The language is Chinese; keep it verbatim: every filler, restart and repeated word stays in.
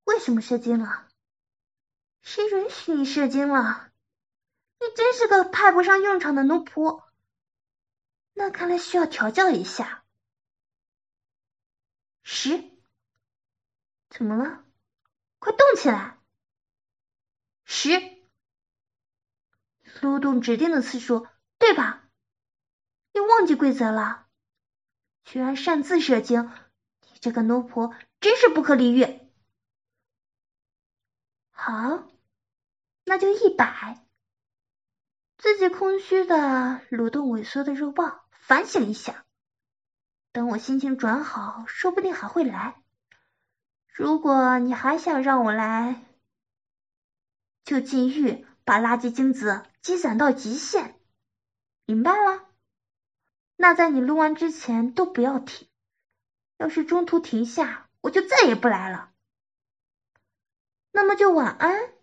为什么射精了？谁允许你射精了？你真是个派不上用场的奴仆。那看来需要调教一下。十，怎么了？快动起来！十，撸动指定的次数，对吧？你忘记规则了？居然擅自射精，你这个奴仆真是不可理喻。好，那就一百。自己空虚的蠕动萎缩的肉棒，反省一下。等我心情转好，说不定还会来。如果你还想让我来，就禁欲，把垃圾精子积攒到极限，明白了？那在你录完之前都不要停，要是中途停下，我就再也不来了。那么就晚安。